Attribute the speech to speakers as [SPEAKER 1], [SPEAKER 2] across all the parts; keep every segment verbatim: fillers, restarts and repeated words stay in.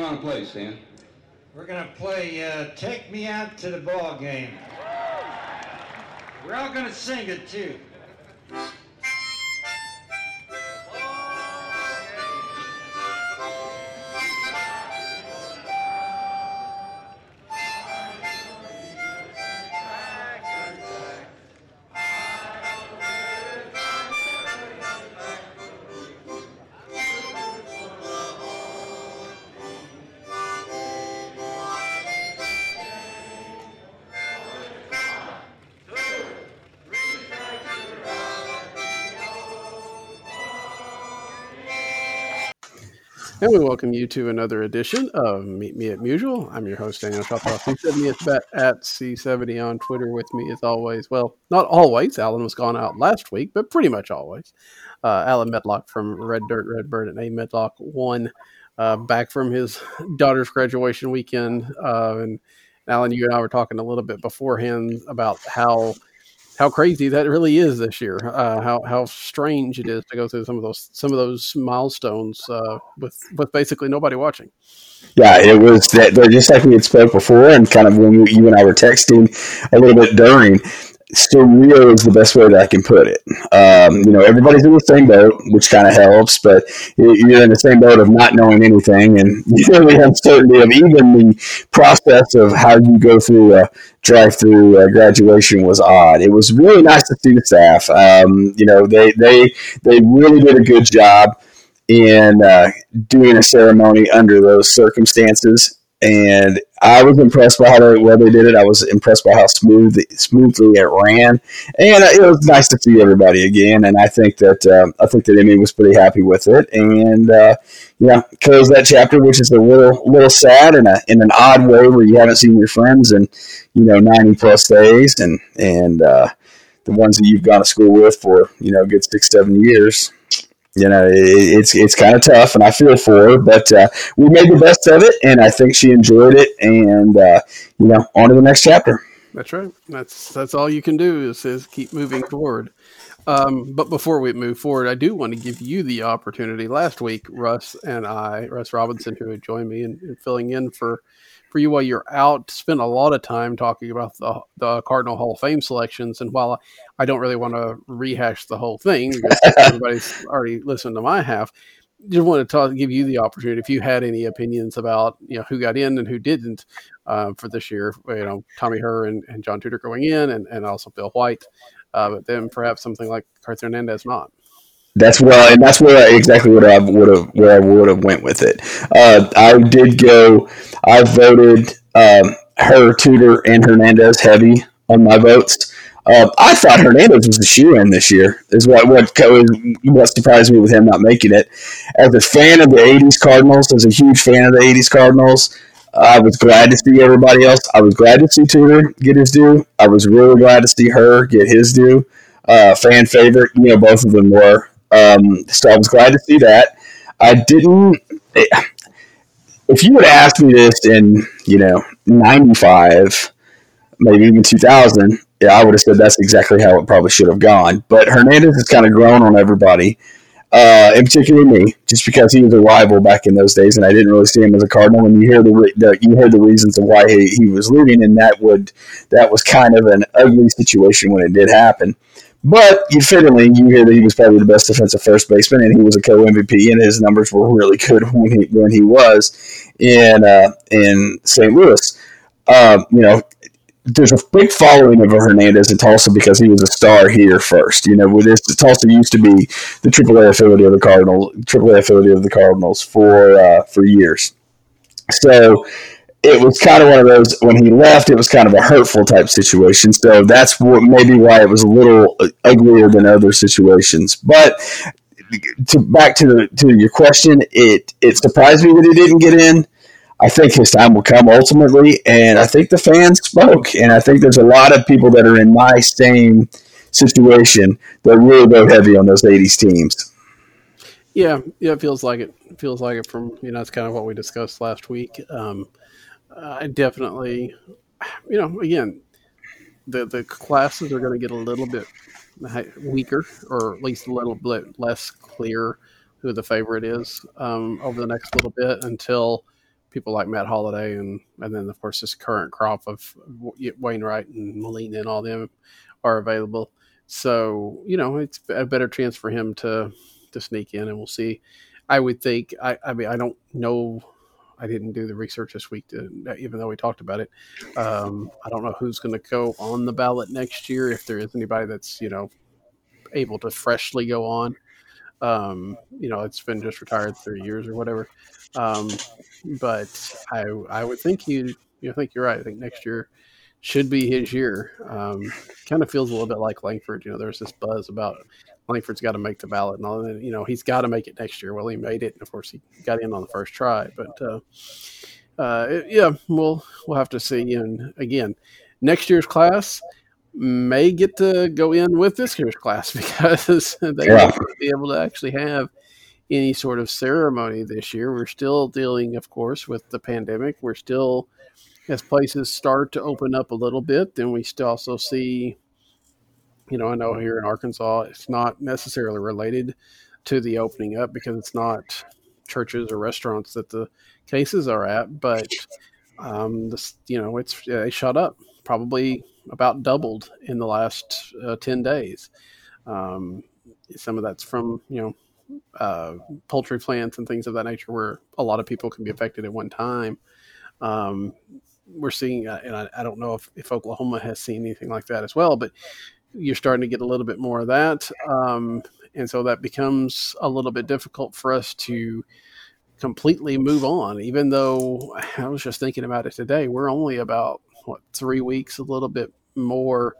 [SPEAKER 1] going to play, Stan?
[SPEAKER 2] We're going to play uh, Take Me Out to the Ball Game. We're all going to sing it, too.
[SPEAKER 3] And we welcome you to another edition of Meet Me at Mutual. I'm your host, Daniel Shoptaw, C seventy at C seventy on Twitter. With me as always. Well, not always. Alan was gone out last week, but pretty much always. Uh, Alan Medlock from Red Dirt Redbird and A Medlock one, uh, back from his daughter's graduation weekend. Uh, and Alan, you and I were talking a little bit beforehand about how how crazy that really is this year. Uh, how how strange it is to go through some of those some of those milestones uh, with with basically nobody watching.
[SPEAKER 4] Yeah, it was that just like we had spoke before, and kind of when you and I were texting a little bit during. Surreal is the best way that I can put it. Um, you know, everybody's in the same boat, which kind of helps, but you're in the same boat of not knowing anything, and you know, the uncertainty of even the process of how you go through a drive-through uh, graduation was odd. It was really nice to see the staff. Um, you know, they they they really did a good job in uh, doing a ceremony under those circumstances. And I was impressed by how they, well they did it. I was impressed by how smooth smoothly it ran, and it was nice to see everybody again. And I think that uh, I think that Emmy was pretty happy with it, and uh, yeah, close that chapter, which is a little little sad in a in an odd way where you haven't seen your friends in you know ninety plus days, and and uh, the ones that you've gone to school with for you know a good six seven years. You know, it's it's kind of tough, and I feel for her, but uh, we made the best of it, and I think she enjoyed it, and, uh, you know, on to the next chapter.
[SPEAKER 3] That's right. That's that's all you can do is, is keep moving forward. Um, but before we move forward, I do want to give you the opportunity. Last week, Russ and I, Russ Robinson, who had joined me in, in filling in for, for you while you're out, spent a lot of time talking about the, the Cardinal Hall of Fame selections. And while I don't really want to rehash the whole thing, because everybody's already listened to my half, just want to talk, give you the opportunity if you had any opinions about you know who got in and who didn't uh, for this year. You know, Tommy Herr and, and John Tudor going in, and, and also Bill White, uh, but then perhaps something like Cartha Hernandez not.
[SPEAKER 4] That's well, and that's where I, exactly what I would have where I would have went with it. Uh, I did go. I voted um, Herr, Tudor, and Hernandez heavy on my votes. Uh, I thought Hernandez was the shoe-in this year. Is what what what surprised me with him not making it. As a fan of the eighties Cardinals, as a huge fan of the eighties Cardinals, I was glad to see everybody else. I was glad to see Tudor get his due. I was really glad to see Herr get his due. Uh, fan favorite, you know, both of them were. Um, so I was glad to see that. I didn't. If you would ask me this in you know ninety-five, maybe even two thousand. Yeah, I would have said that's exactly how it probably should have gone. But Hernandez has kind of grown on everybody, uh, in particular me, just because he was a rival back in those days, and I didn't really see him as a Cardinal. And you hear the, the you heard the reasons of why he, he was leaving, and that would that was kind of an ugly situation when it did happen. But you fittingly, you hear that he was probably the best defensive first baseman, and he was a co-M V P, and his numbers were really good when he when he was in uh, in Saint Louis. Uh, you know. There's a big following of Hernandez in Tulsa because he was a star here first. You know, with this, Tulsa used to be the triple A affiliate of the Cardinals, triple A affiliate of the Cardinals for uh, for years. So it was kind of one of those. When he left, it was kind of a hurtful type situation. So that's what maybe why it was a little uglier than other situations. But to back to the, to your question, it it surprised me that he didn't get in. I think his time will come ultimately, and I think the fans spoke, and I think there's a lot of people that are in my same situation that really go heavy on those eighties teams.
[SPEAKER 3] Yeah, yeah, it feels like it. It feels like it from, you know, that's kind of what we discussed last week. Um, I definitely, you know, again, the, the classes are going to get a little bit weaker, or at least a little bit less clear who the favorite is um, over the next little bit until people like Matt Holliday and and then of course this current crop of Wainwright and Molina and all them are available. So you know it's a better chance for him to to sneak in, and we'll see. I would think. I, I mean I don't know. I didn't do the research this week, to, even though we talked about it. Um, I don't know who's going to go on the ballot next year, if there is anybody that's, you know, able to freshly go on. Um, you know, it's been just retired three years or whatever. Um, but I I would think you you think you're right. I think next year should be his year. Um, kind of feels a little bit like Langford. You know, there's this buzz about Langford's got to make the ballot and all that. You know, he's got to make it next year. Well, he made it. And of course, he got in on the first try. But, uh, uh, it, yeah, we'll, we'll have to see. And again, next year's class may get to go in with this year's class because they
[SPEAKER 4] Yeah.
[SPEAKER 3] won't be able to actually have any sort of ceremony this year. We're still dealing, of course, with the pandemic. We're still, as places start to open up a little bit, then we still also see, you know, I know here in Arkansas, it's not necessarily related to the opening up because it's not churches or restaurants that the cases are at, but um, this, you know, it's uh, they shot up, probably about doubled in the last uh, ten days. Um, some of that's from, you know, uh, poultry plants and things of that nature where a lot of people can be affected at one time. Um, we're seeing, uh, and I, I don't know if, if Oklahoma has seen anything like that as well, but you're starting to get a little bit more of that. Um, and so that becomes a little bit difficult for us to completely move on, even though I was just thinking about it today. We're only about, what, three weeks, a little bit more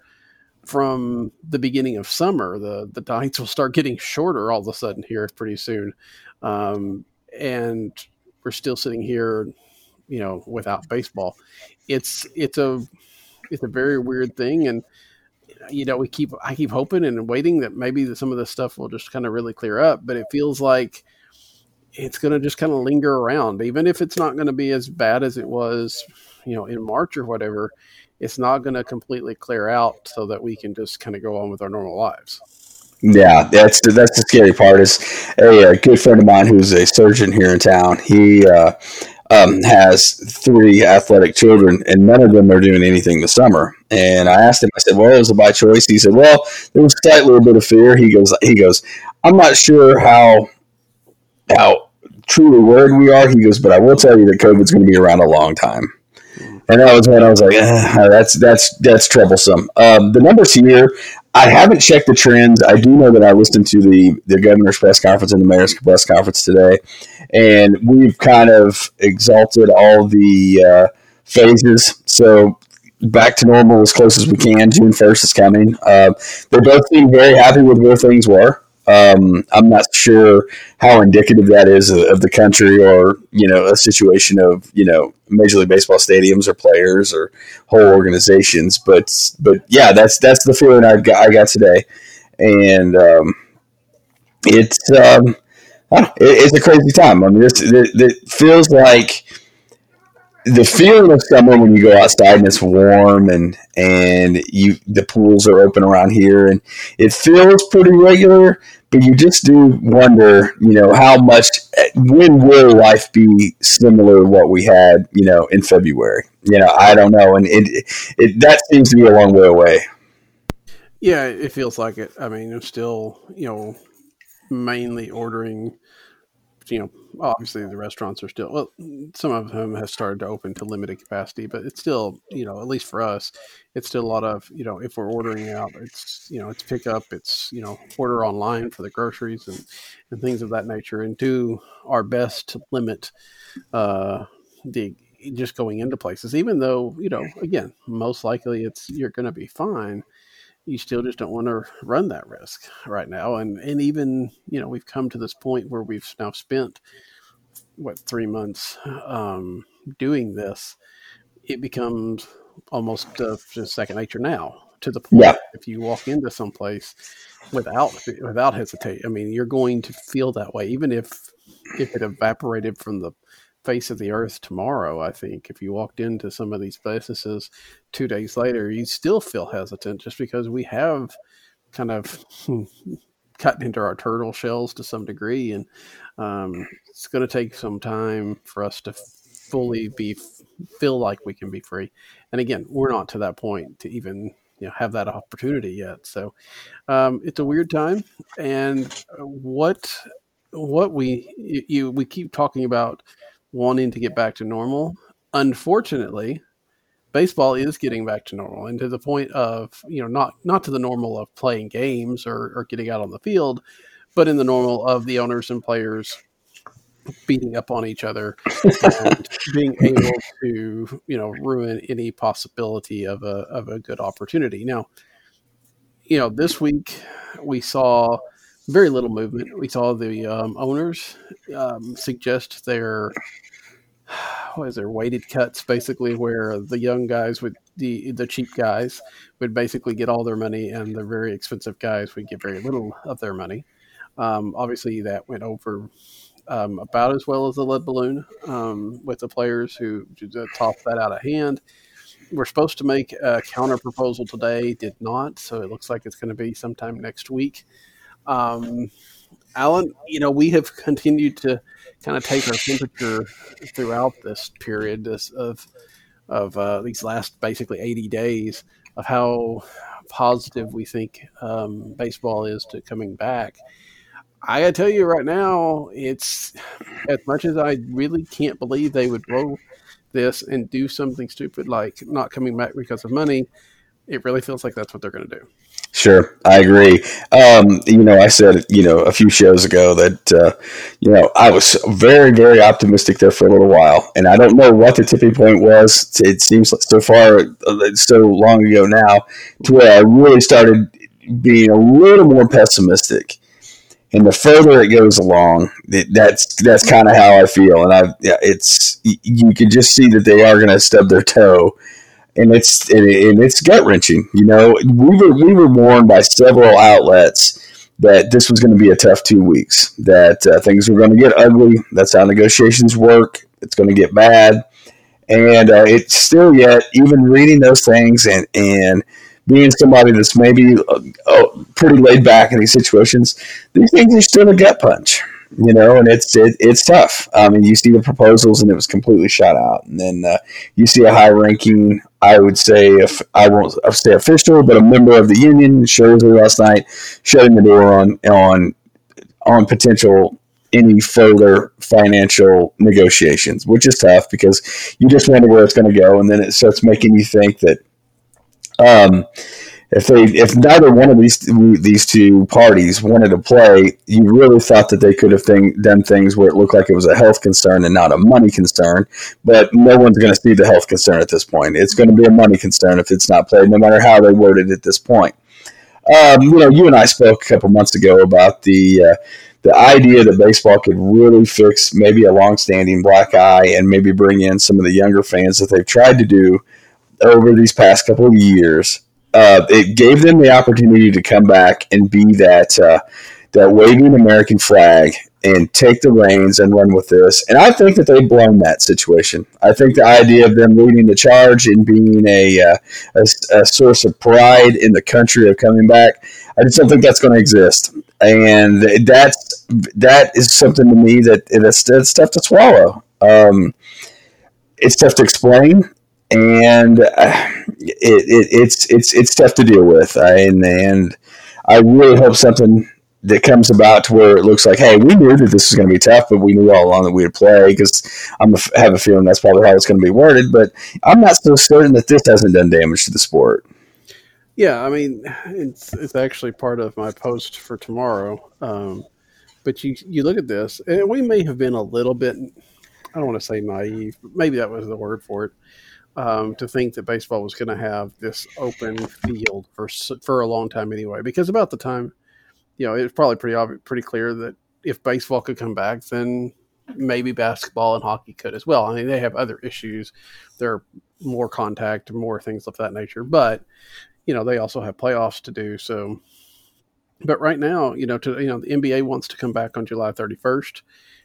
[SPEAKER 3] from the beginning of summer. The, the nights will start getting shorter all of a sudden here pretty soon. Um, and we're still sitting here, you know, without baseball. It's, it's a, it's a very weird thing. And, you know, we keep, I keep hoping and waiting that maybe some of this stuff will just kind of really clear up, but it feels like it's going to just kind of linger around, even if it's not going to be as bad as it was, you know, in March or whatever. It's not going to completely clear out so that we can just kind of go on with our normal lives.
[SPEAKER 4] Yeah, that's the, that's the scary part. Is a, a good friend of mine who's a surgeon here in town. He uh, um, has three athletic children, and none of them are doing anything this summer. And I asked him, I said, "Well, was it by choice?" He said, "Well, there was a slight little bit of fear." He goes, "He goes, I'm not sure how how truly worried we are." He goes, "But I will tell you that COVID's going to be around a long time." And that was when I was like, eh, that's that's that's troublesome. Um, the numbers here, I haven't checked the trends. I do know that I listened to the, the governor's press conference and the mayor's press conference today, and we've kind of exalted all the uh, phases. So back to normal as close as we can. June first is coming. Uh, they both seem very happy with where things were. Um, I'm not sure how indicative that is of, of the country or, you know, a situation of, you know, Major League Baseball stadiums or players or whole organizations. But, but yeah, that's, that's the feeling I got, I got today. And, um, it's, um, it, it's a crazy time. I mean, it's, it, it feels like the feeling of summer when you go outside and it's warm and, and you, the pools are open around here and it feels pretty regular. But you just do wonder, you know, how much, when will life be similar to what we had, you know, in February? You know, I don't know. And it, it that seems to be a long way away.
[SPEAKER 3] Yeah, it feels like it. I mean, I'm still, you know, mainly ordering, you know, obviously the restaurants are still, well, some of them have started to open to limited capacity, but it's still, you know, at least for us, it's still a lot of, you know, if we're ordering out, it's, you know, it's pick up, it's, you know, order online for the groceries and, and things of that nature, and do our best to limit uh, the, just going into places, even though, you know, again, most likely it's, you're going to be fine. You still just don't want to run that risk right now. And, and even, you know, we've come to this point where we've now spent, what, three months um, doing this. It becomes almost uh, just second nature now, to the point
[SPEAKER 4] Yeah.
[SPEAKER 3] if you walk into someplace without, without hesitate, I mean, you're going to feel that way, even if, if it evaporated from the face of the earth tomorrow. I think if you walked into some of these places two days later, you still feel hesitant just because we have kind of cut into our turtle shells to some degree. And um, it's going to take some time for us to fully be feel like we can be free. And again, we're not to that point to even you know have that opportunity yet. So um, it's a weird time. And what what we you we keep talking about wanting to get back to normal. Unfortunately, baseball is getting back to normal, and to the point of you know not not to the normal of playing games or, or getting out on the field, but in the normal of the owners and players beating up on each other and being able to you know ruin any possibility of a of a good opportunity. Now, you know, this week we saw very little movement. We saw the um, owners um, suggest their what is there weighted cuts, basically, where the young guys would the the cheap guys would basically get all their money, and the very expensive guys would get very little of their money. Um, obviously, that went over um, about as well as the lead balloon um, with the players who tossed that out of hand. We're supposed to make a counter proposal today, did not, so it looks like it's going to be sometime next week. Um, Alan, you know, we have continued to kind of take our temperature throughout this period this, of of uh, these last basically eighty days of how positive we think um, baseball is to coming back. I gotta tell you right now, it's as much as I really can't believe they would roll this and do something stupid like not coming back because of money. It really feels like that's what they're going to do.
[SPEAKER 4] Sure, I agree. Um, you know, I said, you know, a few shows ago that, uh, you know, I was very, very optimistic there for a little while. And I don't know what the tipping point was. It seems like so far, so long ago now, to where I really started being a little more pessimistic. And the further it goes along, it, that's that's kind of how I feel. And I, yeah, it's you can just see that they are going to stub their toe. And it's and it's gut wrenching. You know, we were we were warned by several outlets that this was going to be a tough two weeks. That uh, things were going to get ugly. That's how negotiations work. It's going to get bad, and uh, it's still yet even reading those things and and being somebody that's maybe uh, uh, pretty laid back in these situations. These things are still a gut punch. You know, and it's it, it's tough. I mean, you see the proposals, and it was completely shot out. And then uh, you see a high-ranking, I would say, if I won't say official, but a member of the union, Scherzer last night, shutting the door on on on potential any further financial negotiations, which is tough because you just wonder where it's going to go, and then it starts making you think that. Um, If they, if neither one of these these two parties wanted to play, you really thought that they could have thing, done things where it looked like it was a health concern and not a money concern. But no one's going to see the health concern at this point. It's going to be a money concern if it's not played, no matter how they worded it at this point. Um, you know, you and I spoke a couple months ago about the uh, the idea that baseball could really fix maybe a longstanding black eye and maybe bring in some of the younger fans that they've tried to do over these past couple of years. Uh, it gave them the opportunity to come back and be that uh, that waving American flag and take the reins and run with this. And I think that they've blown that situation. I think the idea of them leading the charge and being a, uh, a, a source of pride in the country of coming back, I just don't think that's going to exist. And that's that is something to me that it's, it's tough to swallow. Um, it's tough to explain. And uh, it, it, it's it's it's tough to deal with, I, and and I really hope something that comes about to where it looks like, hey, we knew that this was going to be tough, but we knew all along that we would play because I'm I have a feeling that's probably how it's going to be worded. But I'm not so certain that this hasn't done damage to the sport.
[SPEAKER 3] Yeah, I mean, it's it's actually part of my post for tomorrow. Um, but you you look at this, and we may have been a little bit, I don't want to say naive, but maybe that was the word for it. Um, to think that baseball was going to have this open field for for a long time anyway, because about the time, you know, it was probably pretty obvious, pretty clear that if baseball could come back, then maybe basketball and hockey could as well. I mean, they have other issues. There are more contact, more things of that nature, but you know, they also have playoffs to do. So, but right now, you know, to you know, the N B A wants to come back on July thirty-first.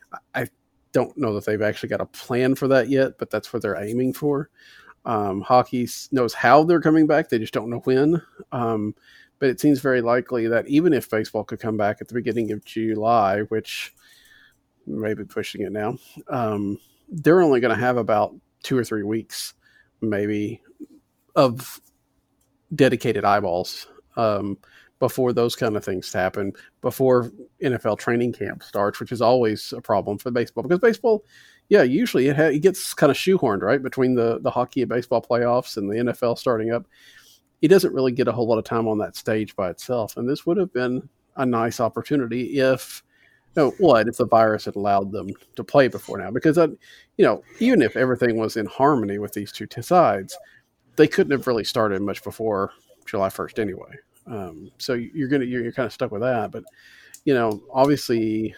[SPEAKER 3] I don't know that they've actually got a plan for that yet, but that's what they're aiming for. Um, hockey knows how they're coming back. They just don't know when. Um, but it seems very likely that even if baseball could come back at the beginning of July, which may be pushing it now, um, they're only going to have about two or three weeks, maybe, of dedicated eyeballs um, before those kind of things happen, before N F L training camp starts, which is always a problem for baseball because baseball, yeah, usually it, ha- it gets kind of shoehorned, right, between the, the hockey and baseball playoffs and the N F L starting up. It doesn't really get a whole lot of time on that stage by itself. And this would have been a nice opportunity if, no, what if the virus had allowed them to play before now? Because, I, you know, even if everything was in harmony with these two sides, they couldn't have really started much before July first anyway. Um, so you're gonna you're, you're kind of stuck with that. But you know, obviously,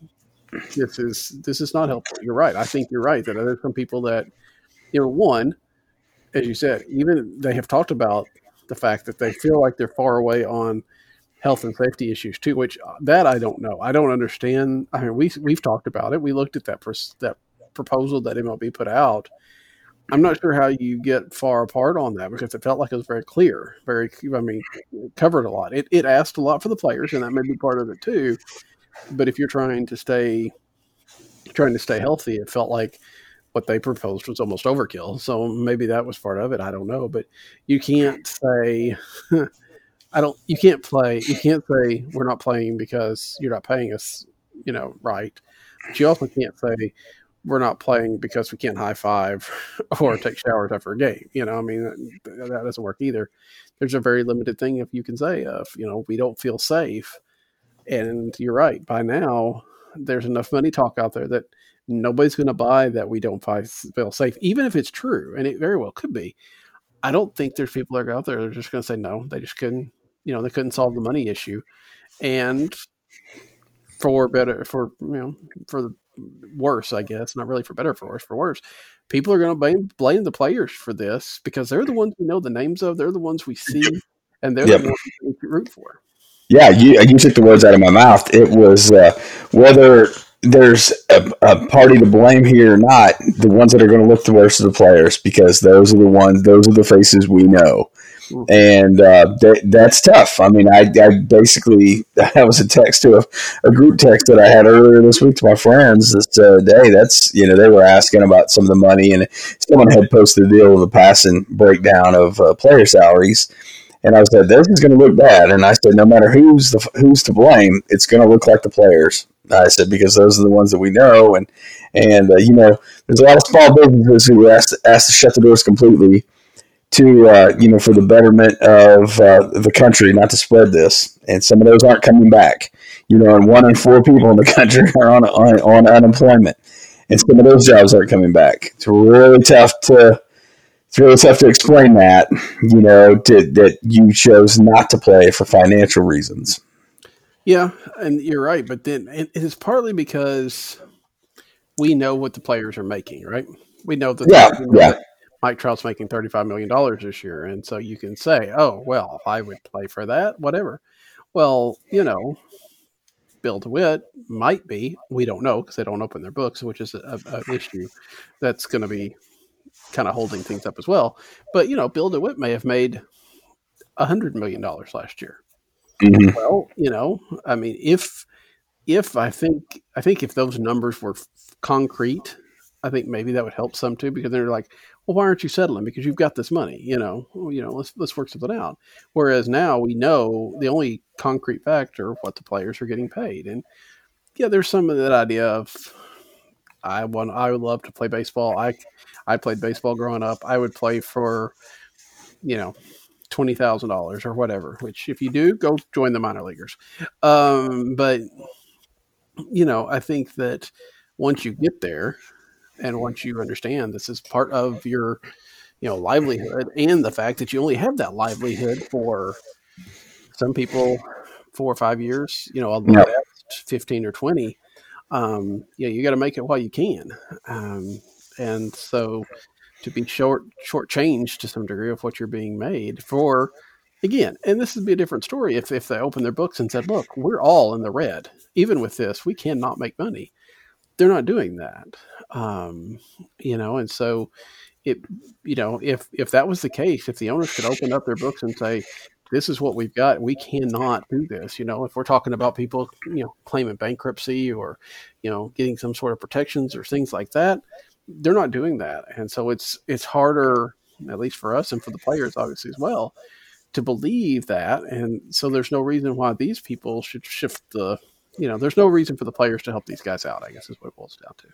[SPEAKER 3] this is this is not helpful. You're right. I think you're right that there's some people that, you know, one, as you said, even they have talked about the fact that they feel like they're far away on health and safety issues too, which that I don't know. I don't understand. I mean, we we've talked about it. We looked at that pers- that proposal that M L B put out. I'm not sure how you get far apart on that because it felt like it was very clear, very, I mean, covered a lot. It, it asked a lot for the players, and that may be part of it too. But if you're trying to stay, trying to stay healthy, it felt like what they proposed was almost overkill. So maybe that was part of it. I don't know, but you can't say, I don't, you can't play, you can't say we're not playing because you're not paying us, you know, right. But you also can't say, we're not playing because we can't high five or take showers after a game. You know, I mean, that, that doesn't work either. There's a very limited thing if you can say of, you know, we don't feel safe. And you're right. By now, there's enough money talk out there that nobody's going to buy that we don't feel safe, even if it's true. And it very well could be. I don't think there's people that are out there that are just going to say no. They just couldn't, you know, they couldn't solve the money issue. And for better, for, you know, for the, worse, I guess, not really for better, for worse, for worse. People are going to blame, blame the players for this because they're the ones we know the names of. They're the ones we see, and they're yep. the ones we root for.
[SPEAKER 4] Yeah, you you took the words out of my mouth. It was uh, whether there's a, a party to blame here or not, the ones that are going to look the worst are the players because those are the ones, those are the faces we know. And uh, th- that's tough. I mean, I, I basically, that was a text to a, a group text that I had earlier this week to my friends that said, hey, that's, you know, they were asking about some of the money, and someone had posted a deal with a passing breakdown of uh, player salaries. And I said, this is going to look bad. And I said, no matter who's the, who's to blame, it's going to look like the players. I said, because those are the ones that we know. And, and uh, you know, there's a lot of small businesses who were asked, asked to shut the doors completely to, uh, you know, for the betterment of uh, the country, not to spread this. And some of those aren't coming back. You know, and one in four people in the country are on, on, on unemployment. And some of those jobs aren't coming back. It's really tough to, it's really tough to explain that, you know, to, that you chose not to play for financial reasons.
[SPEAKER 3] Yeah, and you're right. But then it is partly because we know what the players are making, right? We know that.
[SPEAKER 4] Yeah,
[SPEAKER 3] you know
[SPEAKER 4] yeah.
[SPEAKER 3] That Mike Trout's making thirty-five million dollars this year. And so you can say, oh, well, I would play for that, whatever. Well, you know, Bill DeWitt might be. We don't know because they don't open their books, which is a, a, an issue that's going to be kind of holding things up as well. But, you know, Bill DeWitt may have made one hundred million dollars last year.
[SPEAKER 4] Mm-hmm.
[SPEAKER 3] Well, you know, I mean, if if I think I think if those numbers were f- concrete, I think maybe that would help some too, because they're like, well, why aren't you settling? Because you've got this money, you know, well, you know, let's let's work something out. Whereas now we know the only concrete factor of what the players are getting paid. And yeah, there's some of that idea of I want I would love to play baseball. I I played baseball growing up. I would play for, you know, twenty thousand dollars or whatever, which if you do, go join the minor leaguers. Um, but you know, I think that once you get there, and once you understand this is part of your, you know, livelihood, and the fact that you only have that livelihood for some people four or five years, you know, a lot
[SPEAKER 4] Yep.
[SPEAKER 3] fifteen or twenty, um, you know, you got to make it while you can. Um, and so to be short, shortchanged to some degree of what you're being made for, again, and this would be a different story if, if they opened their books and said, look, we're all in the red. Even with this, we cannot make money. They're not doing that. Um, you know, and so it, you know, if, if that was the case, if the owners could open up their books and say, this is what we've got, we cannot do this. You know, if we're talking about people, you know, claiming bankruptcy or, you know, getting some sort of protections or things like that, they're not doing that. And so it's, it's harder, at least for us and for the players, obviously, as well, to believe that. And so there's no reason why these people should shift the, you know, there's no reason for the players to help these guys out, I guess is what it boils down to.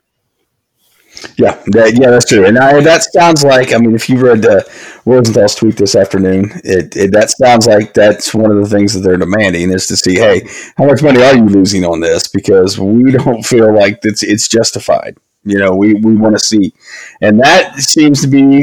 [SPEAKER 4] Yeah, that, yeah, that's true. And I, that sounds like, I mean, if you read uh, Rosenthal's tweet this afternoon, it, it that sounds like that's one of the things that they're demanding is to see, hey, how much money are you losing on this? Because we don't feel like it's it's justified. You know, we, we want to see. And that seems to be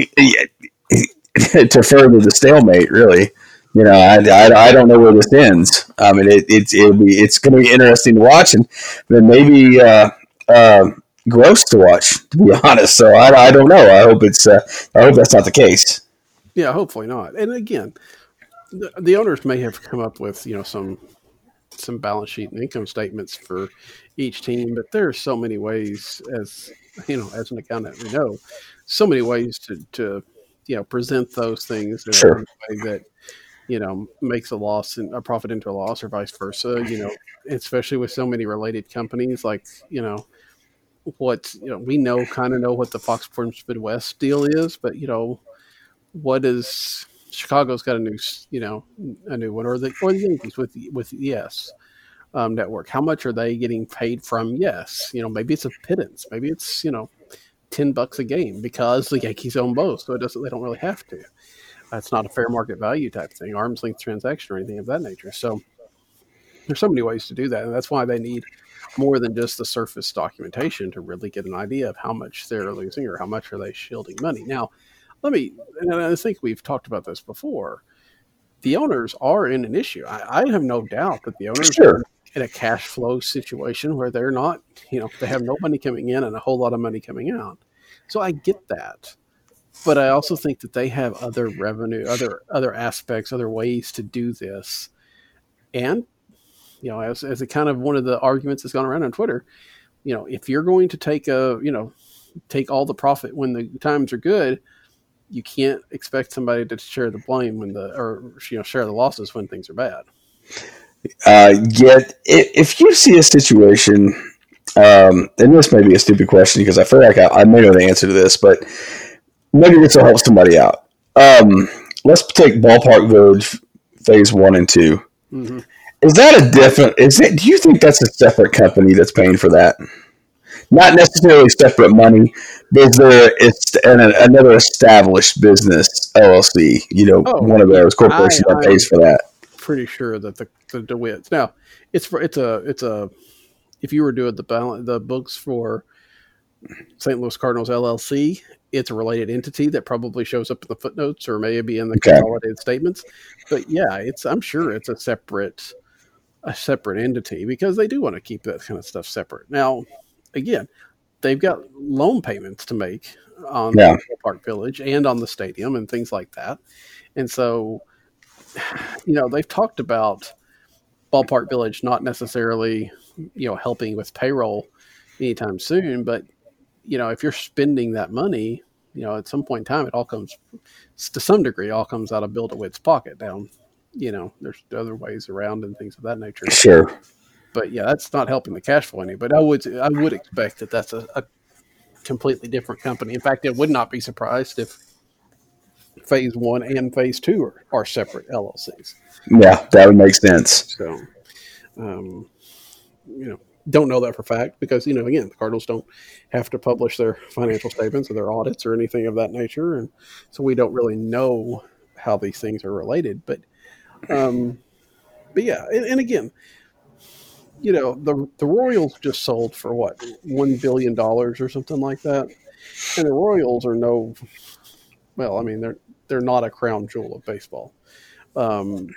[SPEAKER 4] to further the stalemate, really. You know, I, I, I don't know where this ends. I mean, it, it, it'll be, it's going to be interesting to watch, and then maybe uh, uh, gross to watch, to be honest. So I, I don't know. I hope it's uh, I hope that's not the case.
[SPEAKER 3] Yeah, hopefully not. And again, the, the owners may have come up with, you know, some some balance sheet and income statements for each team, but there are so many ways, as you know, as an accountant, we know, so many ways to, to you know, present those things in
[SPEAKER 4] Sure.
[SPEAKER 3] a way that, you know, makes a loss and a profit into a loss, or vice versa. You know, especially with so many related companies, like, you know, what, you know, we know kind of know what the Fox Sports Midwest deal is, but, you know, what is Chicago's got a new, you know, a new one, or the or the Yankees with with Yes um, network. How much are they getting paid from Yes? You know, maybe it's a pittance, maybe it's, you know, ten bucks a game because the Yankees own both, so it doesn't. They don't really have to. It's not a fair market value type thing, arm's length transaction or anything of that nature. So there's so many ways to do that, and that's why they need more than just the surface documentation to really get an idea of how much they're losing or how much are they shielding money. Now, let me, and I think we've talked about this before, the owners are in an issue. I, I have no doubt that the owners
[SPEAKER 4] Sure.
[SPEAKER 3] are in a cash flow situation where they're not, you know, they have no money coming in and a whole lot of money coming out. So I get that. But I also think that they have other revenue, other other aspects, other ways to do this. And, you know, as, as a kind of one of the arguments that's gone around on Twitter, you know, if you're going to take a, you know, take all the profit when the times are good, you can't expect somebody to share the blame when the, or, you know, share the losses when things are bad.
[SPEAKER 4] Uh, yet, if you see a situation, um, and this may be a stupid question because I feel like I, I may know the answer to this, but maybe this will help somebody out. Um, let's take Ballpark Village Phase One and Two.
[SPEAKER 3] Mm-hmm.
[SPEAKER 4] Is that a different? Is that? Do you think that's a separate company that's paying for that? Not necessarily separate money, but is there it's an, another established business L L C? You know,
[SPEAKER 3] Oh,
[SPEAKER 4] one of those corporations
[SPEAKER 3] I-
[SPEAKER 4] that pays for that.
[SPEAKER 3] Pretty sure that the the DeWitts now it's for it's a it's a if you were doing the balance the books for Saint Louis Cardinals L L C, it's a related entity that probably shows up in the footnotes or maybe in the
[SPEAKER 4] Okay.
[SPEAKER 3] consolidated statements. But yeah, it's I'm sure it's a separate a separate entity because they do want to keep that kind of stuff separate. Now, again, they've got loan payments to make on
[SPEAKER 4] Yeah.
[SPEAKER 3] Park Village and on the stadium and things like that, and so. You know, they've talked about Ballpark Village not necessarily, you know, helping with payroll anytime soon, but, you know, if you're spending that money, you know, at some point in time, it all comes, to some degree, all comes out of Bill DeWitt's pocket down. You know, there's other ways around and things of that nature.
[SPEAKER 4] Sure.
[SPEAKER 3] But yeah, that's not helping the cash flow any. But I would, I would expect that that's a, a completely different company. In fact, I would not be surprised if Phase One and Phase Two are, are separate L L Cs.
[SPEAKER 4] Yeah, that would make sense.
[SPEAKER 3] So, um, you know, don't know that for fact because, you know, again, the Cardinals don't have to publish their financial statements or their audits or anything of that nature. And so we don't really know how these things are related. But, um, but yeah, and, and again, you know, the the Royals just sold for what, one billion dollars or something like that. And the Royals are no, well, I mean, they're, they're not a crown jewel of baseball. Um,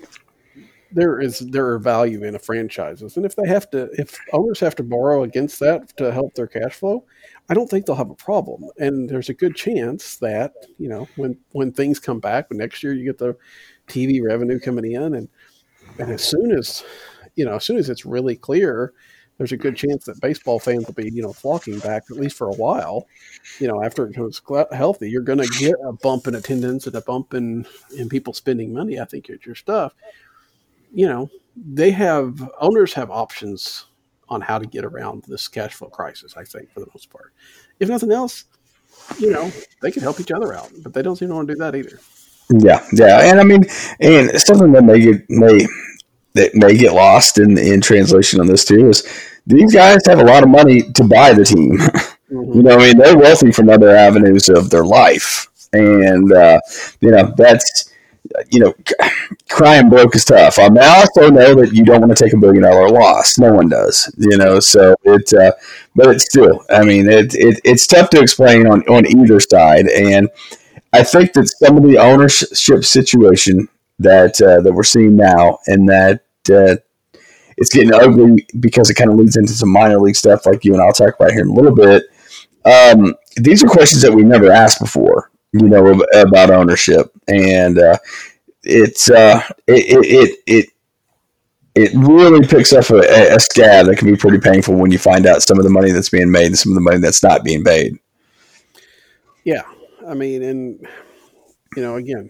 [SPEAKER 3] there is there are value in a franchises, and if they have to, if owners have to borrow against that to help their cash flow, I don't think they'll have a problem. And there's a good chance that, you know, when when things come back, when next year you get the T V revenue coming in, and and as soon as you know, as soon as it's really clear, there's a good chance that baseball fans will be, you know, flocking back at least for a while. You know, after it becomes healthy, you're going to get a bump in attendance and a bump in, in people spending money, I think, at your stuff. You know, they have, owners have options on how to get around this cash flow crisis, I think, for the most part. If nothing else, you know, they can help each other out, but they don't seem to want to do that either.
[SPEAKER 4] Yeah, yeah, and I mean, and something that may get may that may get lost in in translation on this too is these guys have a lot of money to buy the team. Mm-hmm. You know, I mean, they're wealthy from other avenues of their life, and uh, you know that's you know, crying broke is tough. I mean, I also know that you don't want to take a billion dollar loss. No one does, you know. So it, uh, but it's still, I mean, it, it it's tough to explain on on either side, and I think that some of the ownership situation that uh, that we're seeing now, and that uh, it's getting ugly because it kind of leads into some minor league stuff, like you and I'll talk about here in a little bit. Um, these are questions that we never asked before, you know, about ownership, and uh, it's uh, it, it it it really picks up a, a scab that can be pretty painful when you find out some of the money that's being made and some of the money that's not being paid.
[SPEAKER 3] Yeah. I mean, and, you know, again,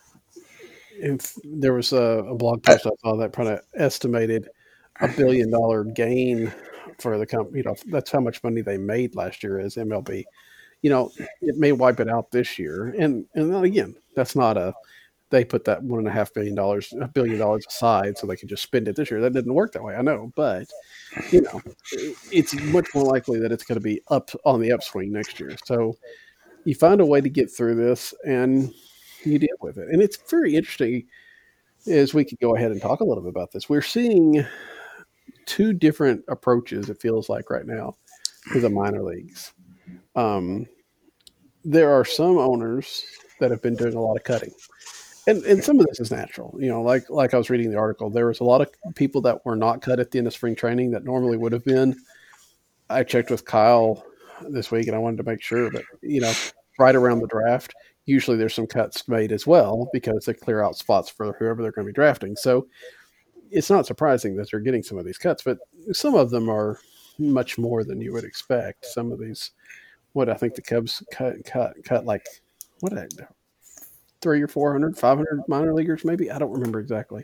[SPEAKER 3] if there was a, a blog post I saw that kind of estimated a billion dollar gain for the company. You know, that's how much money they made last year as M L B. You know, it may wipe it out this year. And, and then again, that's not a, they put that one and a half billion dollars, a billion dollars aside so they could just spend it this year. That didn't work that way. I know, but you know, it's much more likely that it's going to be up on the upswing next year. So, you find a way to get through this, and you deal with it. And it's very interesting, as we could go ahead and talk a little bit about this. We're seeing two different approaches, it feels like right now, to the minor leagues. Um, there are some owners that have been doing a lot of cutting. And and some of this is natural. You know, like like I was reading the article, there was a lot of people that were not cut at the end of spring training that normally would have been. I checked with Kyle this week, and I wanted to make sure that, you know, right around the draft, usually there's some cuts made as well because they clear out spots for whoever they're going to be drafting. So it's not surprising that they're getting some of these cuts, but some of them are much more than you would expect. Some of these, what I think the Cubs cut, cut, cut like, what, three or four hundred, five hundred minor leaguers maybe? I don't remember exactly.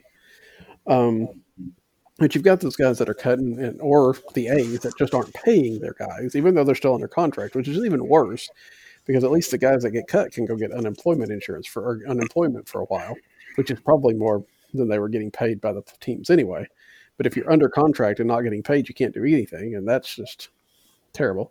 [SPEAKER 3] Um, But you've got those guys that are cutting, and, or the A's that just aren't paying their guys, even though they're still under contract, which is even worse, because at least the guys that get cut can go get unemployment insurance for or unemployment for a while, which is probably more than they were getting paid by the teams anyway. But if you're under contract and not getting paid, you can't do anything, and that's just terrible.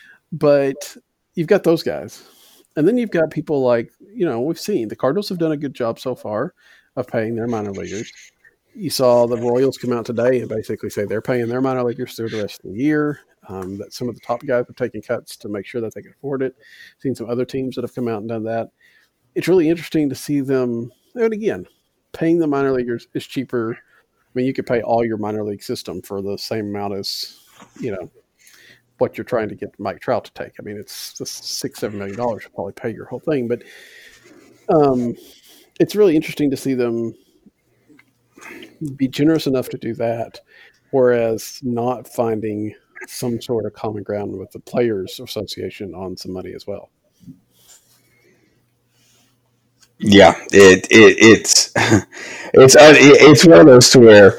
[SPEAKER 3] But you've got those guys. And then you've got people like, you know, we've seen the Cardinals have done a good job so far of paying their minor leaguers. You saw the Royals come out today and basically say they're paying their minor leaguers through the rest of the year, um, that some of the top guys are taking cuts to make sure that they can afford it. Seen some other teams that have come out and done that. It's really interesting to see them, and again, paying the minor leaguers is cheaper. I mean, you could pay all your minor league system for the same amount as, you know, what you're trying to get Mike Trout to take. I mean, it's just six, seven million dollars to probably pay your whole thing. But um, it's really interesting to see them be generous enough to do that, whereas not finding some sort of common ground with the Players Association on some money as well.
[SPEAKER 4] Yeah, it, it it's it's it's one of those to where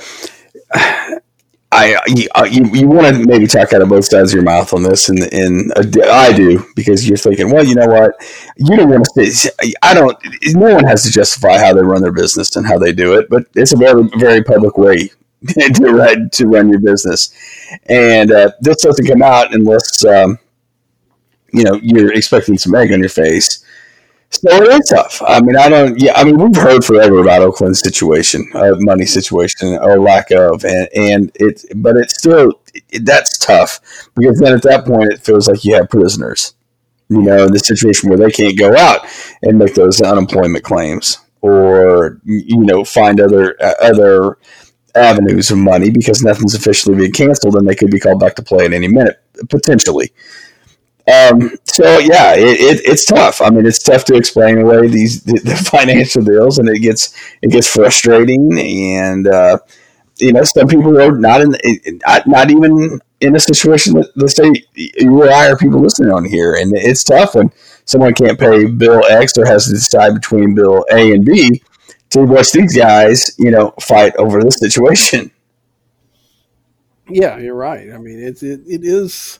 [SPEAKER 4] I you, you, you want to maybe talk out of both sides of your mouth on this, and and uh, I do, because you're thinking, well, you know what, you don't want to say, I don't. No one has to justify how they run their business and how they do it, but it's a very very public way to run to run your business, and uh, this doesn't come out unless um, you know you're expecting some egg on your face. So it's tough. I mean, I don't. Yeah, I mean, we've heard forever about Oakland's situation, uh, money situation, or lack of, and and it. But it's still it, that's tough, because then at that point it feels like you have prisoners, you know, in the situation where they can't go out and make those unemployment claims, or you know, find other uh, other avenues of money, because nothing's officially being canceled and they could be called back to play at any minute potentially. Um, so yeah, it, it, it's tough. I mean, it's tough to explain away these the, the financial deals, and it gets it gets frustrating. And uh, you know, some people are not in not even in a situation that, let's say you or I are people listening on here, and it's tough when someone can't pay bill X or has to decide between bill A and B to watch these guys, you know, fight over this situation.
[SPEAKER 3] Yeah, you're right. I mean, it's it, it is.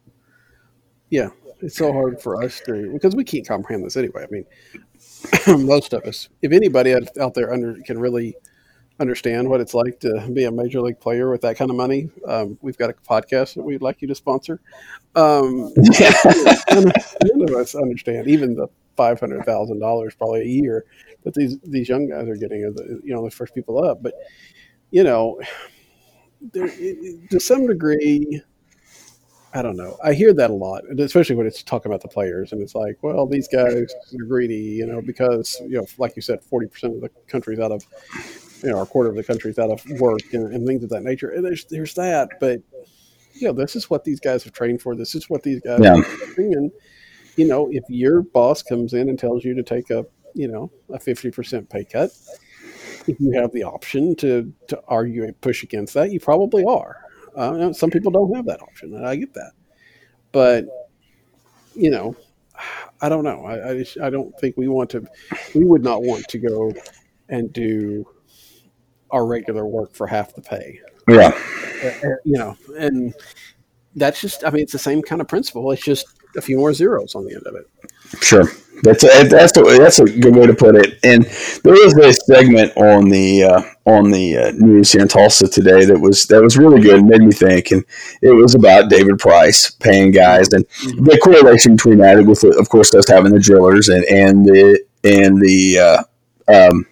[SPEAKER 3] Yeah, it's so hard for us to because we can't comprehend this anyway. I mean, most of us, if anybody out out there under can really understand what it's like to be a major league player with that kind of money, um, we've got a podcast that we'd like you to sponsor. Um, but, you know, none, none of us understand even the five hundred thousand dollars probably a year that these these young guys are getting, as the, you know, the first people up. But you know, there, it, to some degree, I don't know. I hear that a lot, especially when it's talking about the players, and it's like, well, these guys are greedy, you know, because you know, like you said, forty percent of the country's out of, you know, a quarter of the country's out of work and, and things of that nature. And there's there's that, but you know, this is what these guys have trained for. This is what these guys
[SPEAKER 4] Yeah.
[SPEAKER 3] are doing. And you know, if your boss comes in and tells you to take a, you know, a fifty percent pay cut, if you have the option to to argue and push against that, you probably are. Uh, some people don't have that option, and I get that. But you know, I don't know. I I, just, I don't think we want to. We would not want to go and do our regular work for half the pay.
[SPEAKER 4] Yeah.
[SPEAKER 3] Uh, you know, and that's just. I mean, it's the same kind of principle. It's just a few more zeros on the end of it.
[SPEAKER 4] Sure. That's a, that's a, that's a good way to put it. And there was a segment on the uh, on the uh, news here in Tulsa today that was that was really good and made me think. And it was about David Price paying guys and the correlation between that with, of course, us having the drillers and and the and the uh, um,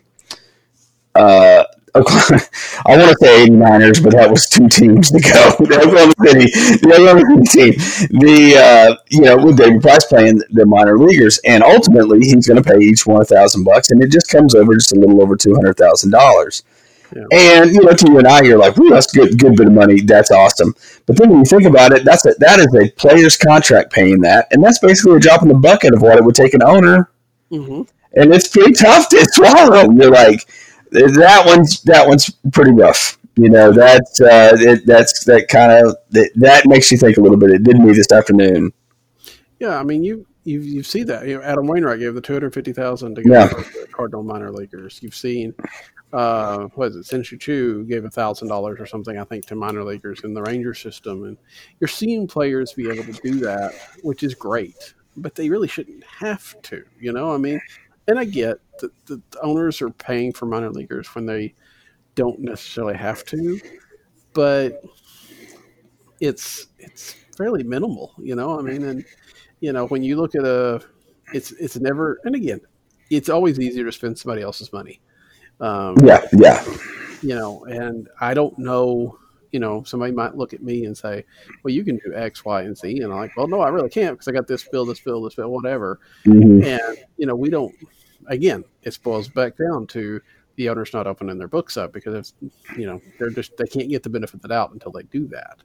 [SPEAKER 4] uh, I want to say eighty-niners, but that was two teams to go. The Oklahoma City, the Oklahoma City team. The uh, you know, with David Price playing the minor leaguers, and ultimately he's going to pay each one a thousand bucks, and it just comes over just a little over two hundred thousand dollars. Yeah. And you know, to you and I, you're like, "Ooh, that's good, good bit of money. That's awesome." But then when you think about it, that's a, that is a player's contract paying that, and that's basically a drop in the bucket of what it would take an owner. Mm-hmm. And it's pretty tough to swallow. You're like. That one's that one's pretty rough, you know. That's uh, it, that's that kind of that, that makes you think a little bit. It did me this afternoon.
[SPEAKER 3] Yeah, I mean you you you see that. You know, Adam Wainwright gave the two hundred fifty thousand to yeah. the Cardinal minor leaguers. You've seen uh, what is it? Shin-Soo Choo gave a thousand dollars or something, I think, to minor leaguers in the Ranger system, and you're seeing players be able to do that, which is great. But they really shouldn't have to, you know. I mean. And I get that the owners are paying for minor leaguers when they don't necessarily have to, but it's it's fairly minimal, you know. I mean, and you know, when you look at a, it's it's never. And again, it's always easier to spend somebody else's money. Um,
[SPEAKER 4] yeah, yeah.
[SPEAKER 3] You know, and I don't know. You know, somebody might look at me and say, "Well, you can do X, Y, and Z," and I'm like, "Well, no, I really can't because I got this bill, this bill, this bill, whatever." Mm-hmm. And you know, we don't. Again, it boils back down to the owners not opening their books up because it's, you know, they're just they can't get the benefit of the doubt until they do that.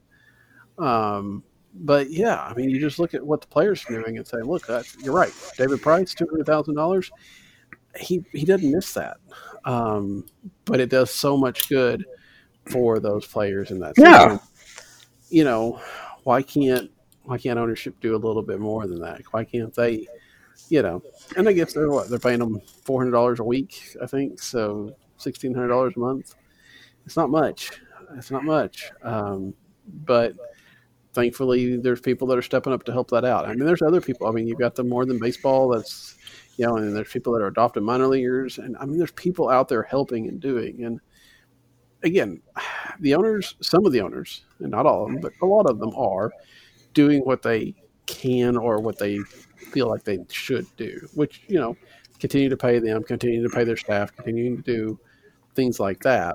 [SPEAKER 3] Um, but yeah, I mean, you just look at what the players are doing and say, "Look, that's, you're right." David Price, two hundred thousand dollars. He he doesn't miss that, um, but it does so much good for those players in that system. Yeah. You know, why can't why can't ownership do a little bit more than that? Why can't they, you know, and I guess they're what they're paying them four hundred dollars a week, I think, so sixteen hundred dollars a month. It's not much. It's not much, um, but thankfully there's people that are stepping up to help that out. I mean, there's other people. I mean, you've got the More Than Baseball. That's, you know, and there's people that are adopted minor leaguers, and I mean, there's people out there helping and doing. And again, the owners, some of the owners, and not all of them, but a lot of them are doing what they can or what they feel like they should do, which, you know, continue to pay them, continue to pay their staff, continuing to do things like that.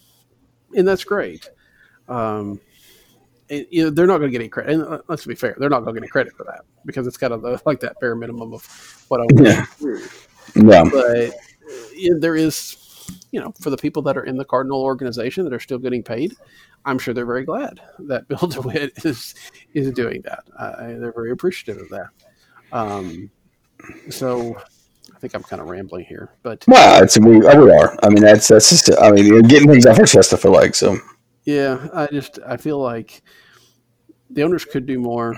[SPEAKER 3] And that's great. Um, and, you know, they're not going to get any credit. And let's be fair, they're not going to get any credit for that because it's kind of the, like that bare minimum of what I want
[SPEAKER 4] yeah.
[SPEAKER 3] to do.
[SPEAKER 4] Yeah.
[SPEAKER 3] But you know, there is, you know, for the people that are in the Cardinal organization that are still getting paid, I'm sure they're very glad that Bill DeWitt is is doing that. Uh, they're very appreciative of that. Um, so I think I'm kind of rambling here, but
[SPEAKER 4] well, it's we, we are. I mean, that's that's just. I mean, you're getting things off our chest. I feel like so.
[SPEAKER 3] Yeah, I just I feel like the owners could do more,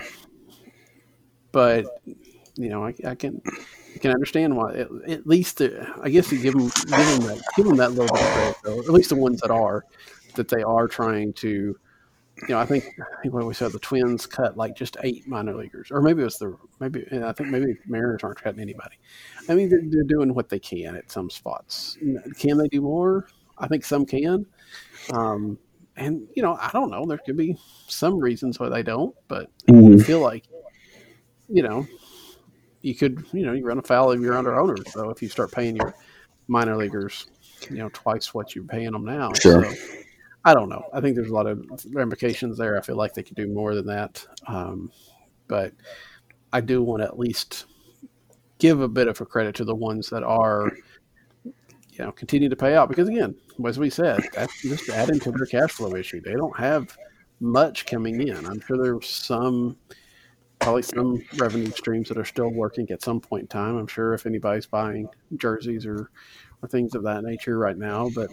[SPEAKER 3] but you know, I, I can. You can understand why. At, at least, the, I guess, you give them, give them that, give them that little bit of credit, though. At least the ones that are, that they are trying to you know, I think, I think what we said, the Twins cut like just eight minor leaguers, or maybe it was the maybe. And I think maybe Mariners aren't cutting anybody. I mean, they're, they're doing what they can at some spots. Can they do more? I think some can. Um, and you know, I don't know. There could be some reasons why they don't, but
[SPEAKER 4] Mm-hmm.
[SPEAKER 3] I feel like, you know, you could, you know, you run afoul of your under owners. So if you start paying your minor leaguers, you know, twice what you're paying them now.
[SPEAKER 4] Sure.
[SPEAKER 3] So, I don't know. I think there's a lot of ramifications there. I feel like they could do more than that. Um, but I do want to at least give a bit of a credit to the ones that are, you know, continue to pay out. Because again, as we said, that's just adding to their cash flow issue. They don't have much coming in. I'm sure there's some, probably some revenue streams that are still working at some point in time. I'm sure if anybody's buying jerseys or, or things of that nature right now, but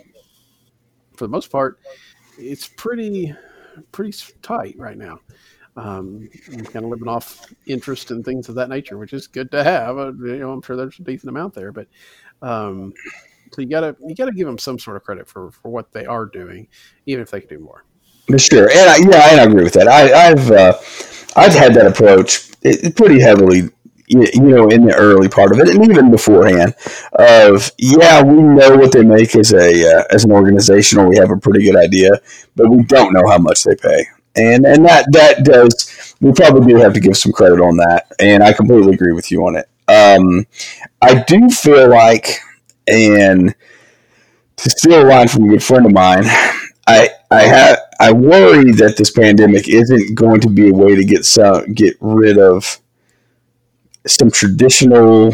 [SPEAKER 3] for the most part, it's pretty pretty tight right now. Um, I'm kind of living off interest and things of that nature, which is good to have. Uh, you know, I'm sure there's a decent amount there, but um, so you gotta you gotta give them some sort of credit for, for what they are doing, even if they can do more.
[SPEAKER 4] Sure, and I, yeah, I agree with that. I, I've uh, I've had that approach it, pretty heavily. You know, in the early part of it, and even beforehand, of yeah, we know what they make as a uh, as an organization, or we have a pretty good idea, but we don't know how much they pay, and and that that does we probably do have to give some credit on that, and I completely agree with you on it. Um, I do feel like, and to steal a line from a good friend of mine, I I have I worry that this pandemic isn't going to be a way to get some get rid of some traditional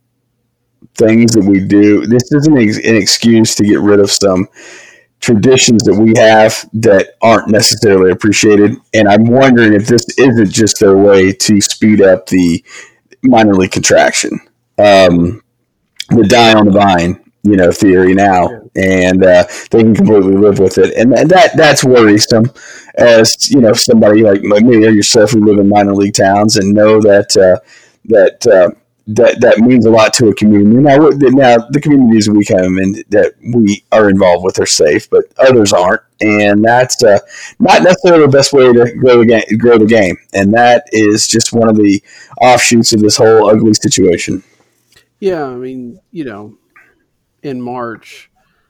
[SPEAKER 4] things that we do. This isn't an excuse to get rid of some traditions that we have that aren't necessarily appreciated. And I'm wondering if this isn't just their way to speed up the minor league contraction, um, the die on the vine, you know, theory now, and uh, they can completely live with it. And that that's worrisome, as you know, somebody like me or yourself who live in minor league towns and know that. Uh, that uh, that that means a lot to a community. Now, now the communities we come in that we are involved with are safe, but others aren't, and that's uh, not necessarily the best way to grow the game. Grow the game, and that is just one of the offshoots of this whole ugly situation.
[SPEAKER 3] Yeah, I mean, you know, in March,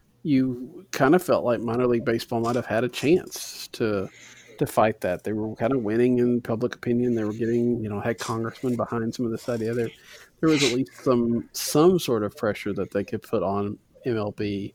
[SPEAKER 3] you kind of felt like minor league baseball might have had a chance to. to fight that. They were kind of winning in public opinion. They were getting, you know, had congressmen behind some of this idea. There there was at least some some sort of pressure that they could put on M L B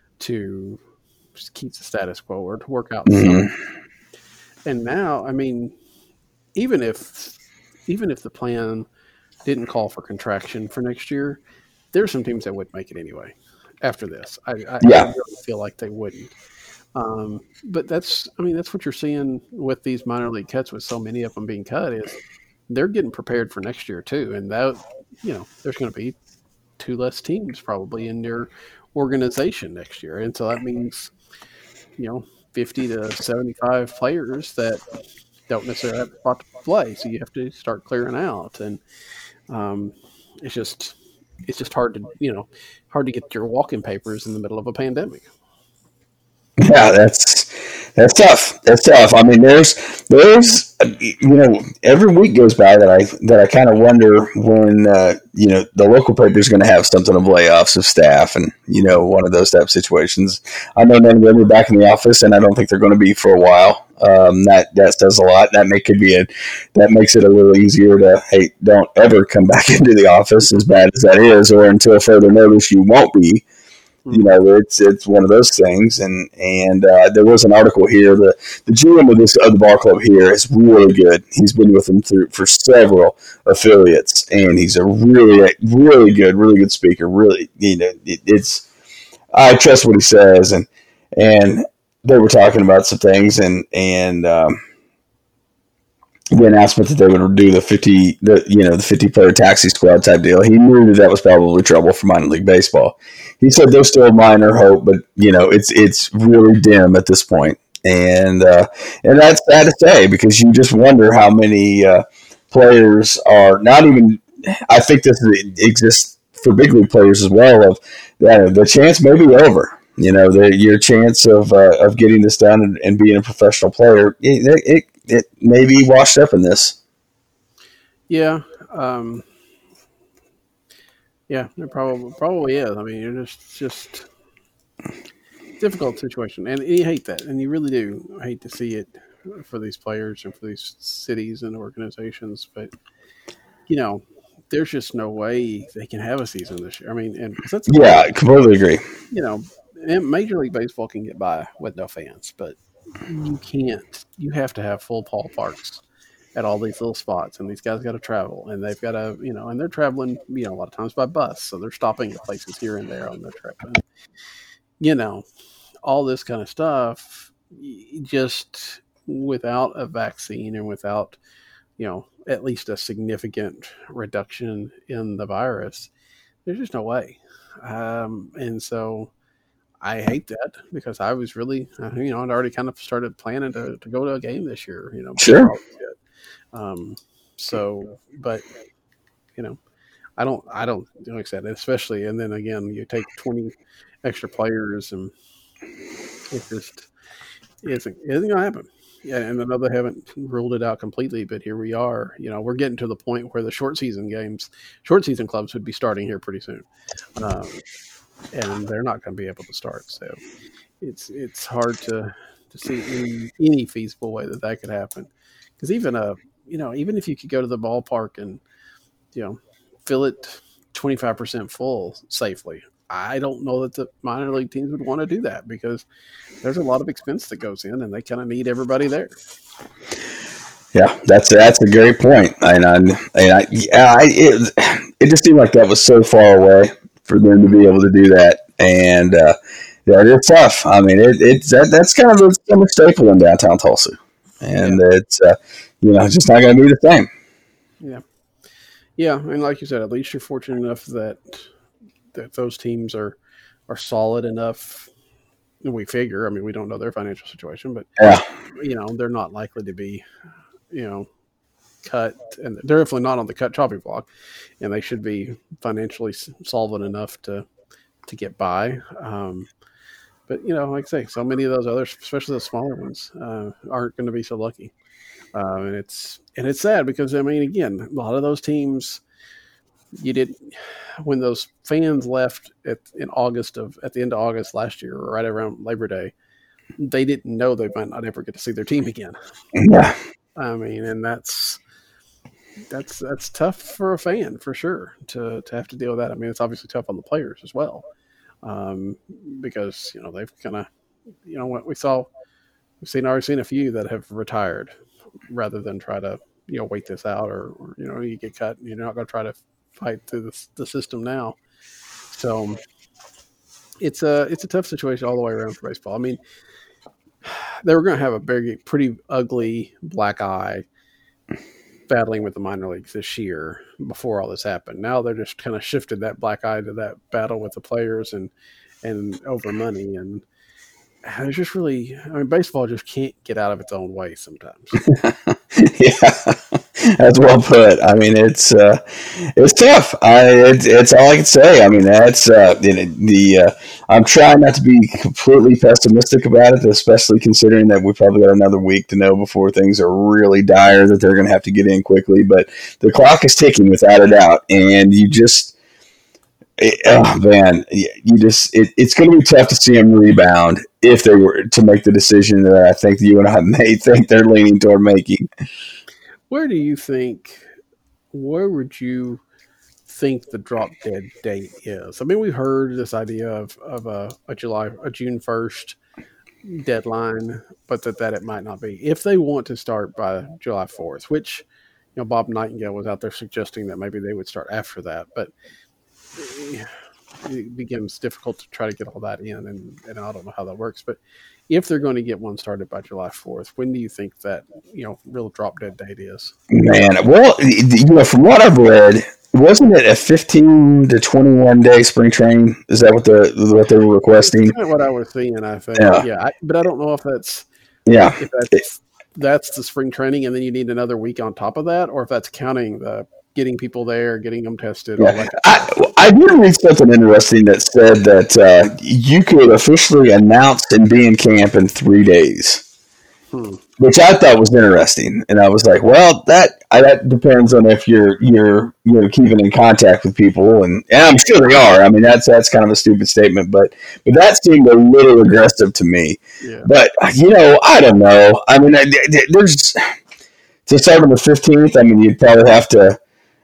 [SPEAKER 3] to just keep the status quo or to work out
[SPEAKER 4] mm-hmm.
[SPEAKER 3] something. And now, I mean, even if even if the plan didn't call for contraction for next year, there's some teams that would make it anyway after this. I, I,
[SPEAKER 4] yeah.
[SPEAKER 3] I really feel like they wouldn't. Um, but that's, I mean, that's what you're seeing with these minor league cuts, with so many of them being cut, is they're getting prepared for next year too. And that, you know, there's going to be two less teams probably in your organization next year. And so that means, you know, fifty to seventy-five players that don't necessarily have a spot to play. So you have to start clearing out. And, um, it's just, it's just hard to, you know, hard to get your walking papers in the middle of a pandemic.
[SPEAKER 4] Yeah, that's that's tough. That's tough. I mean, there's there's you know, every week goes by that I that I kind of wonder when uh, you know, the local paper is going to have something of layoffs of staff, and you know, one of those type of situations. I know none of them are back in the office, and I don't think they're going to be for a while. Um, that that says a lot. That make could be a that makes it a little easier to hey, don't ever come back into the office, as bad as that is, or until further notice you won't be. You know, it's it's one of those things, and and uh, there was an article here. The the G M of this of the ball club here is really good. He's been with them through for several affiliates, and he's a really really good, really good speaker. Really, you know, it, it's I trust what he says, and and they were talking about some things, and and um, the announcement that they would do the fifty, the you know, the fifty player taxi squad type deal. He knew that that was probably trouble for minor league baseball. He said there's still minor hope, but you know, it's it's really dim at this point, and uh, and that's sad to say, because you just wonder how many uh, players are not even. I think this exists for big league players as well. Of that, the chance may be over. You know, the, your chance of uh, of getting this done and, and being a professional player, it, it it may be washed up in this.
[SPEAKER 3] Yeah, um, yeah, it probably probably is. I mean, you're just just difficult situation, and you hate that, and you really do hate to see it for these players and for these cities and organizations. But you know, there's just no way they can have a season this year. I mean, and that's
[SPEAKER 4] yeah, I completely agree.
[SPEAKER 3] You know, Major League Baseball can get by with no fans, but you can't. You have to have full ballparks at all these little spots, and these guys got to travel, and they've got to, you know, and they're traveling, you know, a lot of times by bus, so they're stopping at places here and there on their trip. And, you know, all this kind of stuff, just without a vaccine and without, you know, at least a significant reduction in the virus, there's just no way. Um, and so I hate that because I was really, you know, I'd already kind of started planning to, to go to a game this year, you know.
[SPEAKER 4] Sure.
[SPEAKER 3] Um, so, but, you know, I don't, I don't, like I said, especially, and then again, you take twenty extra players and it just isn't, isn't going to happen. Yeah, and I know they haven't ruled it out completely, but here we are. You know, we're getting to the point where the short season games, short season clubs would be starting here pretty soon, um, and they're not going to be able to start. So it's it's hard to to see any, any feasible way that that could happen. Because even a you know even if you could go to the ballpark and you know fill it twenty-five percent full safely, I don't know that the minor league teams would want to do that because there's a lot of expense that goes in, and they kind of need everybody there.
[SPEAKER 4] Yeah, that's that's a great point, and I, and I, yeah, I it, it just seemed like that was so far away for them to be able to do that, and uh, yeah, it's tough. I mean, it, it's that, that's kind of a, a staple in downtown Tulsa, and yeah. it's uh, you know just not going to be the same.
[SPEAKER 3] Yeah, yeah, and like you said, at least you're fortunate enough that. that those teams are, are solid enough. We figure, I mean, we don't know their financial situation, but
[SPEAKER 4] yeah.
[SPEAKER 3] you know, they're not likely to be, you know, cut, and they're definitely not on the cut chopping block, and they should be financially solvent enough to, to get by. Um, but you know, like I say, so many of those others, especially the smaller ones, uh, aren't going to be so lucky. Uh, and it's, and it's sad because, I mean, again, a lot of those teams, you did when those fans left at in August of at the end of August last year, or right around Labor Day, they didn't know they might not ever get to see their team again.
[SPEAKER 4] Yeah,
[SPEAKER 3] I mean, and that's that's that's tough for a fan for sure to to have to deal with that. I mean, it's obviously tough on the players as well, um, because you know they've kind of you know what we saw we've seen already seen a few that have retired rather than try to you know wait this out or, or you know you get cut and you're not going to try to fight through the, the system now. So it's a it's a tough situation all the way around for baseball. I mean, they were going to have a very pretty ugly black eye battling with the minor leagues this year before all this happened. Now they're just kind of shifted that black eye to that battle with the players and and over money, and there's just really I mean baseball just can't get out of its own way sometimes.
[SPEAKER 4] Yeah. That's well put. I mean, it's uh, it's tough. I it's, it's all I can say. I mean, that's uh, the. the uh, I'm trying not to be completely pessimistic about it, especially considering that we probably got another week to know before things are really dire that they're going to have to get in quickly. But the clock is ticking without a doubt, and you just, it, oh man, you just it, it's going to be tough to see them rebound if they were to make the decision that I think you and I may think they're leaning toward making.
[SPEAKER 3] Where do you think, where would you think the drop dead date is? I mean, we've heard this idea of, of a, a July, a June first deadline, but that, that it might not be. If they want to start by July fourth, which, you know, Bob Nightingale was out there suggesting that maybe they would start after that, but it becomes difficult to try to get all that in, and, and I don't know how that works, but if they're going to get one started by July fourth, when do you think that, you know, real drop dead date is?
[SPEAKER 4] Man, well, you know, from what I've read, wasn't it a fifteen to twenty-one day spring training? Is that what the what they were requesting?
[SPEAKER 3] That's kind of what I was seeing, I think.
[SPEAKER 4] Yeah,
[SPEAKER 3] yeah I, but I don't know if that's
[SPEAKER 4] yeah,
[SPEAKER 3] if that's, that's the spring training, and then you need another week on top of that, or if that's counting the getting people there, getting them tested.
[SPEAKER 4] Yeah.
[SPEAKER 3] All that.
[SPEAKER 4] I, I did read something interesting that said that uh, you could officially announce and be in camp in three days. Hmm. Which I thought was interesting, and I was like, "Well, that I, that depends on if you're you're you know keeping in contact with people, and, and I'm sure they are. I mean, that's that's kind of a stupid statement, but but that seemed a little aggressive to me. Yeah. But you know, I don't know. I mean, there's to start on the fifteenth. I mean, you'd probably have to.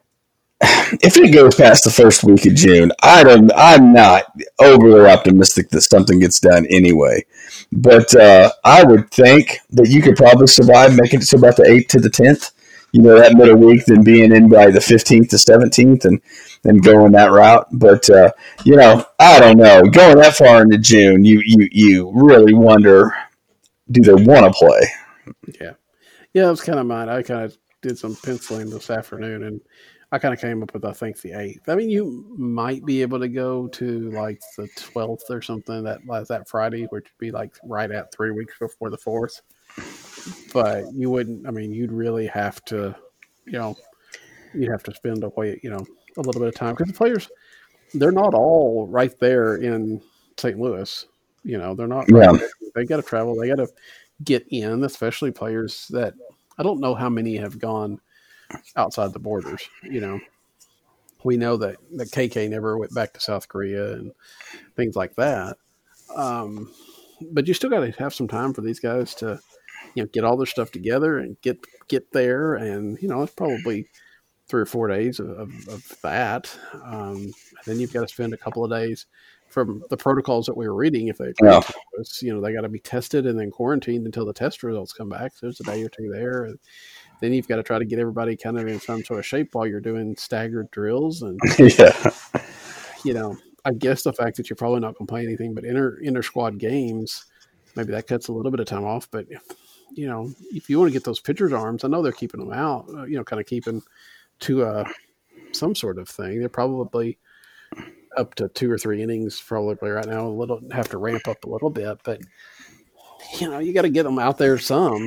[SPEAKER 4] If it goes past the first week of June, I don't. I'm not overly optimistic that something gets done anyway. But uh, I would think that you could probably survive making it to about the eighth to the tenth. You know, that middle week, then being in by the fifteenth to seventeenth, and and going that route. But uh, you know, I don't know. Going that far into June, you you you really wonder, do they want to play?
[SPEAKER 3] Yeah, yeah. It was kind of mine. I kind of did some penciling this afternoon, and I kind of came up with, I think, the eighth. I mean, you might be able to go to like the twelfth or something that that Friday, which would be like right at three weeks before the fourth. But you wouldn't. I mean, you'd really have to, you know, you'd have to spend away, you know, a little bit of time because the players, they're not all right there in Saint Louis. You know, they're not. Right yeah. They got to travel. They got to get in, especially players that I don't know how many have gone outside the borders. You know, we know that, that K K never went back to South Korea and things like that. Um, but you still got to have some time for these guys to, you know, get all their stuff together and get get there. And, you know, it's probably three or four days of, of, of that. Um, and then you've got to spend a couple of days from the protocols that we were reading. If they, yeah. us, you know, they got to be tested and then quarantined until the test results come back. So there's a day or two there. And then you've got to try to get everybody kind of in some sort of shape while you're doing staggered drills. And, yeah. you know, I guess the fact that you're probably not going to play anything but inter, inter-squad games, maybe that cuts a little bit of time off. But, if, you know, if you want to get those pitchers' arms, I know they're keeping them out, uh, you know, kind of keeping to uh, some sort of thing. They're probably up to two or three innings probably right now. A little have to ramp up a little bit. But, you know, you got to get them out there some.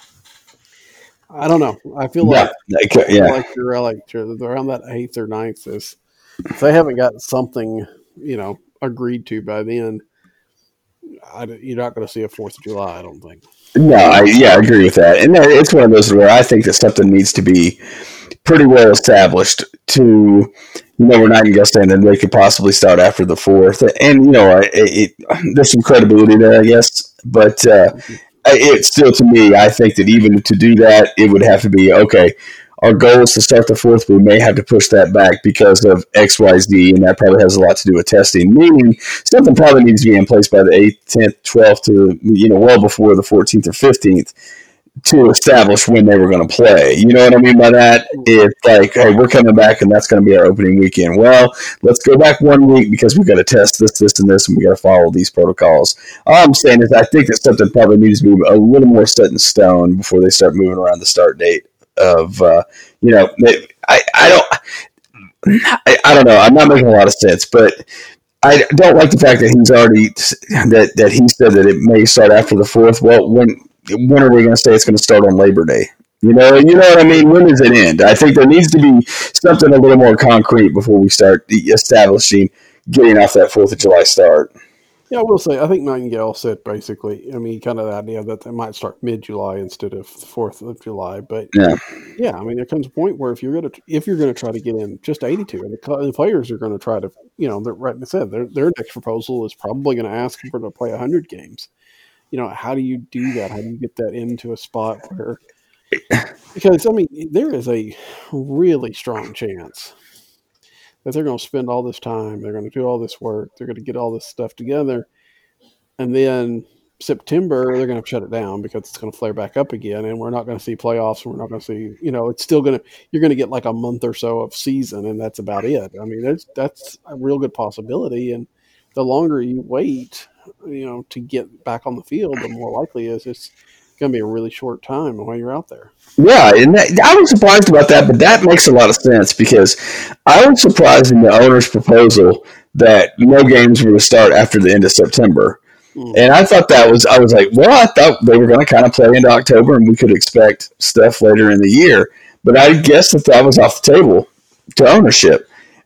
[SPEAKER 3] I don't know. I feel like, yeah, I feel yeah. like you're like you're around that eighth or ninth is if they haven't got something, you know, agreed to by then, I, you're not going to see a Fourth of July. I don't think.
[SPEAKER 4] No, I, yeah, I agree with that. And it's one of those where I think that something needs to be pretty well established to, you know, we're not going to say that they could possibly start after the fourth. And, you know, it, it, there's some credibility there, I guess. But uh, it's still, to me, I think that even to do that, it would have to be, okay, our goal is to start the fourth. We may have to push that back because of X, Y, Z, and that probably has a lot to do with testing. Meaning something probably needs to be in place by the eighth, tenth, twelfth, to, you know, well before the fourteenth or fifteenth to establish when they were going to play. You know what I mean by that? It's like, hey, we're coming back, and that's going to be our opening weekend. Well, let's go back one week because we've got to test this, this, and this, and we got to follow these protocols. All I'm saying is I think that something probably needs to be a little more set in stone before they start moving around the start date. Of uh, you know, I I don't I, I don't know. I'm not making a lot of sense, but I don't like the fact that he's already that that he said that it may start after the fourth. Well, when when are we going to say it's going to start on Labor Day? You know, you know what I mean. When does it end? I think there needs to be something a little more concrete before we start establishing getting off that Fourth of July start.
[SPEAKER 3] Yeah, I will say, I think Nightingale said basically, I mean, kind of the idea that they might start mid-July instead of the fourth of July. But, yeah, yeah I mean, there comes a point where if you're going to if you're going to try to get in just eighty-two, and the, the players are going to try to, you know, right I said, their, their next proposal is probably going to ask for them to play one hundred games. You know, how do you do that? How do you get that into a spot where – because, I mean, there is a really strong chance – that they're going to spend all this time, they're going to do all this work, they're going to get all this stuff together, and then September they're going to shut it down because it's going to flare back up again, and we're not going to see playoffs, and we're not going to see, you know, it's still going to, you're going to get like a month or so of season, and that's about it. I mean, that's that's a real good possibility, and the longer you wait, you know, to get back on the field, the more likely is it's going to be a really short time while you're out there.
[SPEAKER 4] Yeah, and that, I was surprised about that, but that makes a lot of sense because I was surprised in the owner's proposal that no games were to start after the end of September. Mm. And I thought that was, I was like, well, I thought they were going to kind of play into October and we could expect stuff later in the year. But I guess that that was off the table to ownership.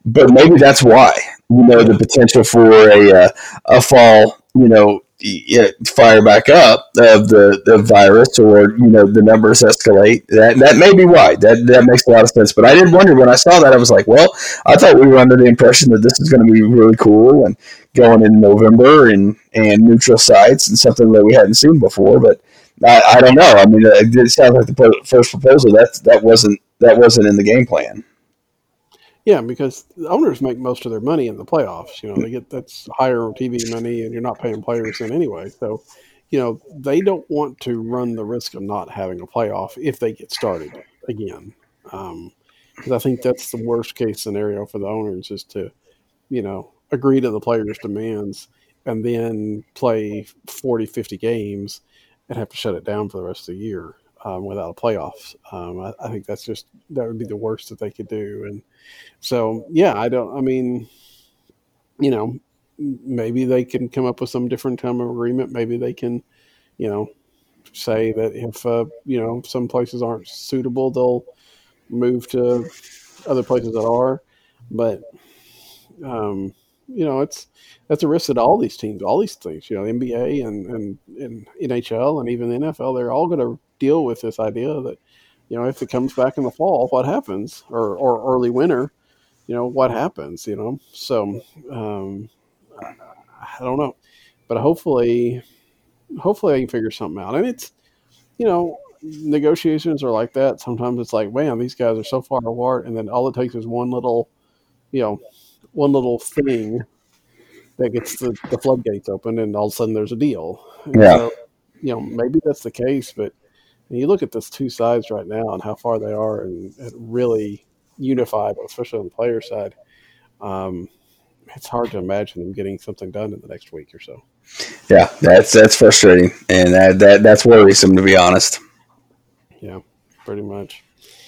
[SPEAKER 4] but maybe that's why, you know, the potential for a uh, a fall, you know, fire back up of the, the virus, or, you know, the numbers escalate. That that may be why. That that makes a lot of sense. But I did wonder when I saw that, I was like, well, I thought we were under the impression that this is going to be really cool and going in November and, and neutral sites and something that we hadn't seen before. But I, I don't know. I mean, it sounds like the first proposal that that wasn't that wasn't in the game plan.
[SPEAKER 3] Yeah, because the owners make most of their money in the playoffs. You know, they get that's higher T V money, and you're not paying players in anyway. So, you know, they don't want to run the risk of not having a playoff if they get started again. Um, because I think that's the worst case scenario for the owners, is to, you know, agree to the players' demands and then play forty, fifty games and have to shut it down for the rest of the year um, without a playoff. Um, I, I think that's just, that would be the worst that they could do. And so, yeah, I don't, I mean, you know, maybe they can come up with some different kind of agreement. Maybe they can, you know, say that if, uh, you know, some places aren't suitable, they'll move to other places that are. But, um, you know, it's, that's a risk that all these teams, all these things, you know, N B A and, and, and N H L and even the N F L, they're all going to deal with this idea that, you know, if it comes back in the fall, what happens? Or, or early winter, you know, what happens, you know? So, um, I don't know. But hopefully, hopefully I can figure something out. And it's, you know, negotiations are like that. Sometimes it's like, man, these guys are so far apart. And then all it takes is one little, you know, one little thing that gets the, the floodgates open, and all of a sudden there's a deal. And
[SPEAKER 4] yeah.
[SPEAKER 3] So, you know, maybe that's the case, but you look at this two sides right now and how far they are and, and really unified, especially on the player side. Um, it's hard to imagine them getting something done in the next week or so.
[SPEAKER 4] Yeah, that's that's frustrating, and that, that that's worrisome, to be honest.
[SPEAKER 3] Yeah, pretty much.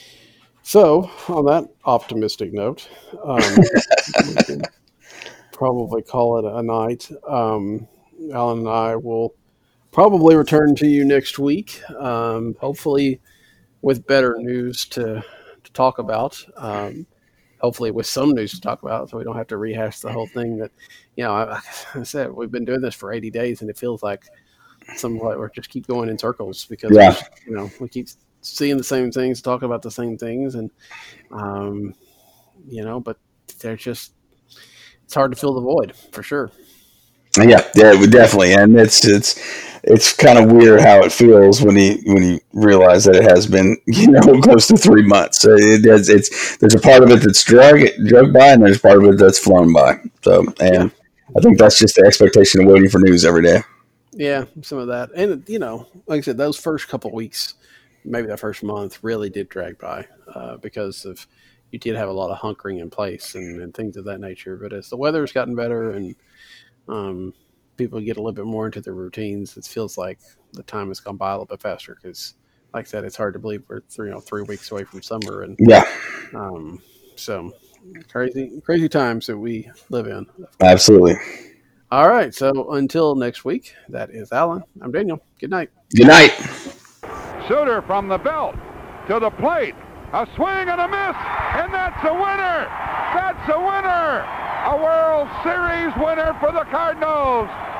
[SPEAKER 3] So, on that optimistic note, um, we can probably call it a night. Um, Alan and I will probably return to you next week, um, hopefully with better news to, to talk about. Um, hopefully with some news to talk about, so we don't have to rehash the whole thing that, you know, I, I said, we've been doing this for eighty days, and it feels like some like we just keep going in circles because,
[SPEAKER 4] yeah.
[SPEAKER 3] you know, we keep seeing the same things, talking about the same things, and, um, you know, but they're just, it's hard to fill the void for sure.
[SPEAKER 4] Yeah, yeah, definitely, and it's it's it's kind of weird how it feels when you when you realize that it has been, you know, close to three months. So it is, it's there's a part of it that's drug drug by, and there's part of it that's flown by. So, and yeah. I think that's just the expectation of waiting for news every day.
[SPEAKER 3] Yeah, some of that, and you know, like I said, those first couple of weeks, maybe that first month, really did drag by uh, because of you did have a lot of hunkering in place and, and things of that nature. But as the weather's gotten better and um, people get a little bit more into their routines, it feels like the time has gone by a little bit faster because, like I said, it's hard to believe we're three, you know, three weeks away from summer. And
[SPEAKER 4] yeah,
[SPEAKER 3] um, so crazy, crazy times that we live in.
[SPEAKER 4] Absolutely.
[SPEAKER 3] All right. So until next week, that is Alan. I'm Daniel. Good night.
[SPEAKER 4] Good night.
[SPEAKER 1] Suter from the belt to the plate. A swing and a miss, and that's a winner. That's a winner. A World Series winner for the Cardinals.